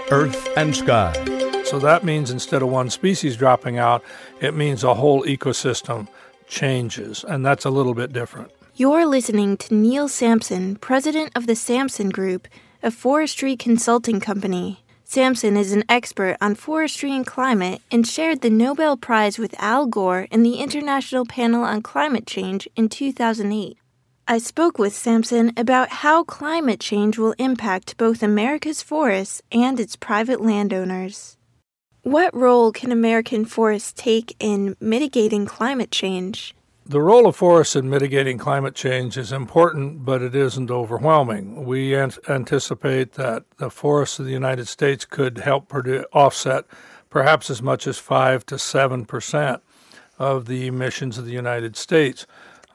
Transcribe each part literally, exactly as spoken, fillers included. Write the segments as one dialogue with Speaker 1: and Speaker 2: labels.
Speaker 1: Earth and Sky.
Speaker 2: So that means instead of one species dropping out, it means a whole ecosystem changes, and that's a little bit different.
Speaker 3: You're listening to Neil Sampson, president of the Sampson Group, a forestry consulting company. Sampson is an expert on forestry and climate and shared the Nobel Prize with Al Gore in the International Panel on Climate Change in two thousand eight. I spoke with Sampson about how climate change will impact both America's forests and its private landowners. What role can American forests take in mitigating climate change?
Speaker 2: The role of forests in mitigating climate change is important, but it isn't overwhelming. We an- anticipate that the forests of the United States could help produ- offset perhaps as much as five to seven percent of the emissions of the United States.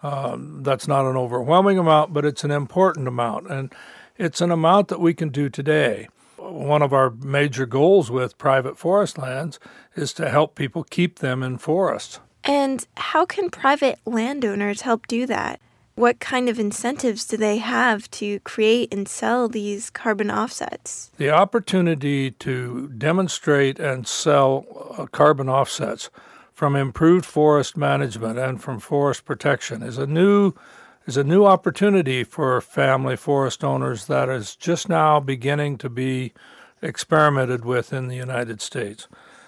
Speaker 2: Um, that's not an overwhelming amount, but it's an important amount, and it's an amount that we can do today. One of our major goals with private forest lands is to help people keep them in forests.
Speaker 3: And how can private landowners help do that? What kind of incentives do they have to create and sell these carbon offsets?
Speaker 2: The opportunity to demonstrate and sell uh, carbon offsets from improved forest management and from forest protection is a new is a new opportunity for family forest owners that is just now beginning to be experimented with in the United States.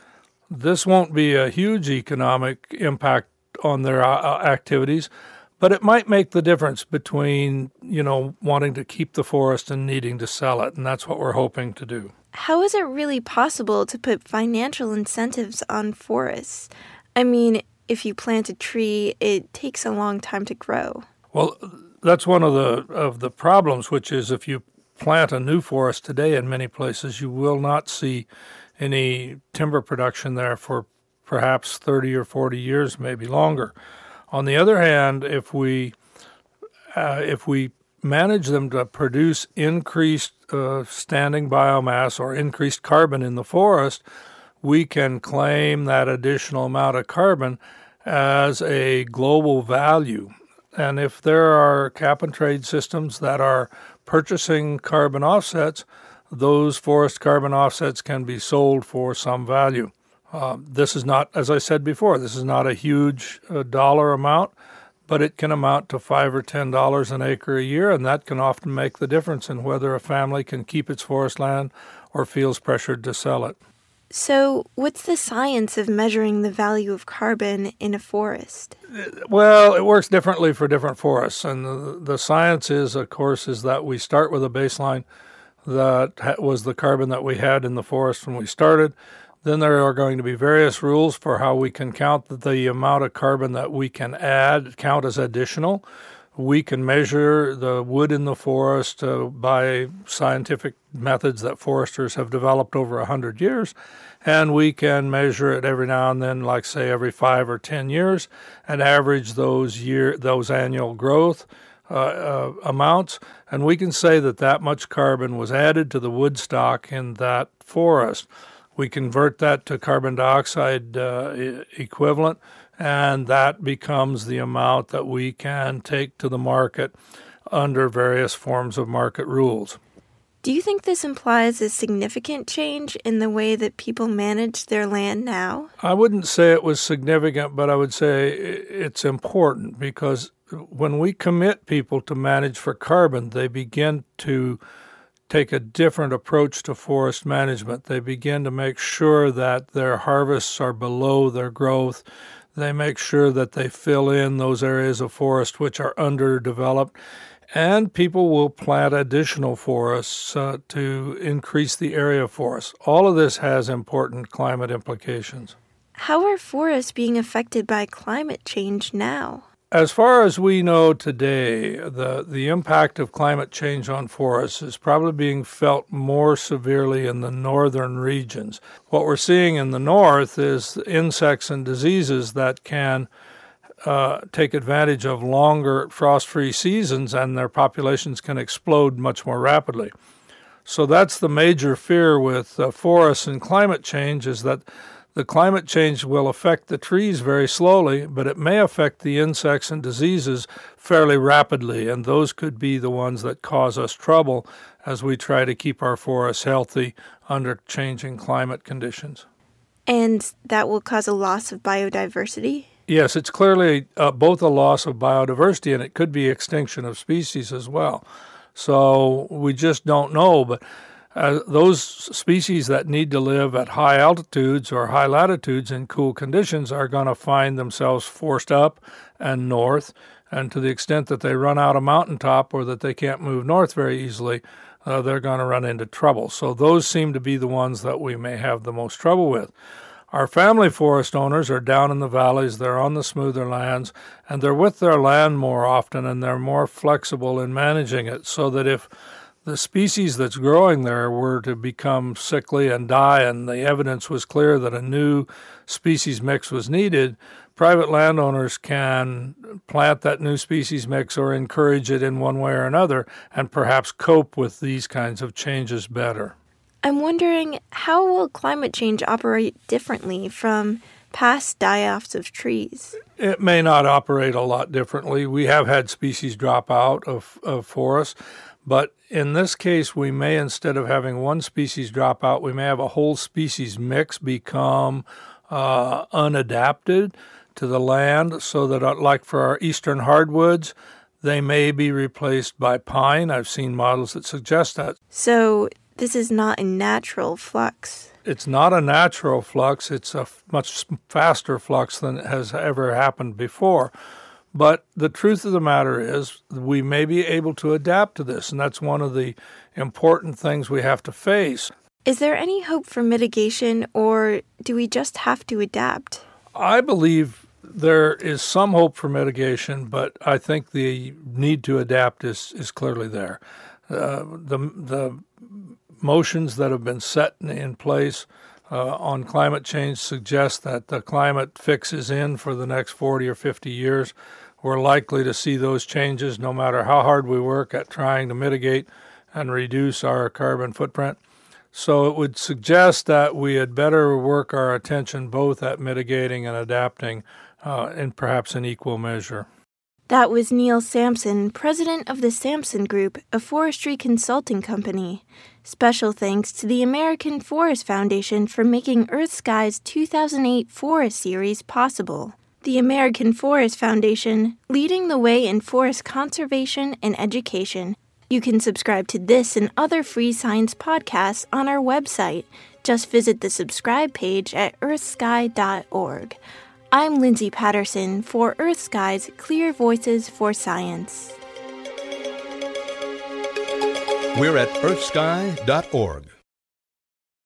Speaker 2: This won't be a huge economic impact on their uh, activities, but it might make the difference between, you know, wanting to keep the forest and needing to sell it, and that's what we're hoping to do.
Speaker 3: How is it really possible to put financial incentives on forests? I mean, if you plant a tree, it takes a long time to grow.
Speaker 2: Well, that's one of the of the problems, which is if you plant a new forest today in many places, you will not see any timber production there for perhaps thirty or forty years, maybe longer. On the other hand, if we uh, if we manage them to produce increased uh, standing biomass or increased carbon in the forest, we can claim that additional amount of carbon as a global value. And if there are cap and trade systems that are purchasing carbon offsets, those forest carbon offsets can be sold for some value. Uh, this is not, as I said before, this is not a huge uh, dollar amount, but it can amount to five or ten dollars an acre a year, and that can often make the difference in whether a family can keep its forest land or feels pressured to sell it.
Speaker 3: So what's the science of measuring the value of carbon in a forest?
Speaker 2: Well, it works differently for different forests. And the, the science is, of course, is that we start with a baseline that was the carbon that we had in the forest when we started. Then there are going to be various rules for how we can count the amount of carbon that we can add, count as additional. We can measure the wood in the forest uh, by scientific methods that foresters have developed over one hundred years, and we can measure it every now and then, like say every five or ten years, and average those year those annual growth uh, uh, amounts, and we can say that that much carbon was added to the wood stock in that forest. We convert that to carbon dioxide uh, e- equivalent, and that becomes the amount that we can take to the market under various forms of market rules.
Speaker 3: Do you think this implies a significant change in the way that people manage their land now?
Speaker 2: I wouldn't say it was significant, but I would say it's important because when we commit people to manage for carbon, they begin to take a different approach to forest management. They begin to make sure that their harvests are below their growth. They make sure that they fill in those areas of forest which are underdeveloped, and people will plant additional forests uh, to increase the area of forests. All of this has important climate implications.
Speaker 3: How are forests being affected by climate change now?
Speaker 2: As far as we know today, the, the impact of climate change on forests is probably being felt more severely in the northern regions. What we're seeing in the north is insects and diseases that can uh, take advantage of longer frost-free seasons, and their populations can explode much more rapidly. So that's the major fear with uh, forests and climate change, is that The climate change will affect the trees very slowly, but it may affect the insects and diseases fairly rapidly, and those could be the ones that cause us trouble as we try to keep our forests healthy under changing climate conditions.
Speaker 3: And that will cause a loss of biodiversity?
Speaker 2: Yes, it's clearly uh, both a loss of biodiversity and it could be extinction of species as well. So we just don't know, but Uh, those species that need to live at high altitudes or high latitudes in cool conditions are going to find themselves forced up and north. And to the extent that they run out of mountaintop or that they can't move north very easily, uh, they're going to run into trouble. So those seem to be the ones that we may have the most trouble with. Our family forest owners are down in the valleys, they're on the smoother lands, and they're with their land more often, and they're more flexible in managing it, so that if the species that's growing there were to become sickly and die, and the evidence was clear that a new species mix was needed, private landowners can plant that new species mix or encourage it in one way or another and perhaps cope with these kinds of changes better.
Speaker 3: I'm wondering, how will climate change operate differently from past die-offs of trees?
Speaker 2: It may not operate a lot differently. We have had species drop out of, of forests, but in this case, we may, instead of having one species drop out, we may have a whole species mix become uh, unadapted to the land, so that, uh, like for our eastern hardwoods, they may be replaced by pine. I've seen models that suggest that.
Speaker 3: So this is not a natural flux.
Speaker 2: It's not a natural flux. It's a much faster flux than has ever happened before. But the truth of the matter is we may be able to adapt to this, and that's one of the important things we have to face.
Speaker 3: Is there any hope for mitigation, or do we just have to adapt?
Speaker 2: I believe there is some hope for mitigation, but I think the need to adapt is, is clearly there. Uh, the, the motions that have been set in place Uh, on climate change suggest that the climate fix is in for the next forty or fifty years. We're likely to see those changes no matter how hard we work at trying to mitigate and reduce our carbon footprint. So it would suggest that we had better work our attention both at mitigating and adapting uh, in perhaps an equal measure.
Speaker 3: That was Neil Sampson, president of the Sampson Group, a forestry consulting company. Special thanks to the American Forest Foundation for making Earth Sky's two thousand eight Forest Series possible. The American Forest Foundation, leading the way in forest conservation and education. You can subscribe to this and other free science podcasts on our website. Just visit the subscribe page at earth sky dot org. I'm Lindsay Patterson for Earth Sky's Clear Voices for Science.
Speaker 1: We're at earth sky dot org.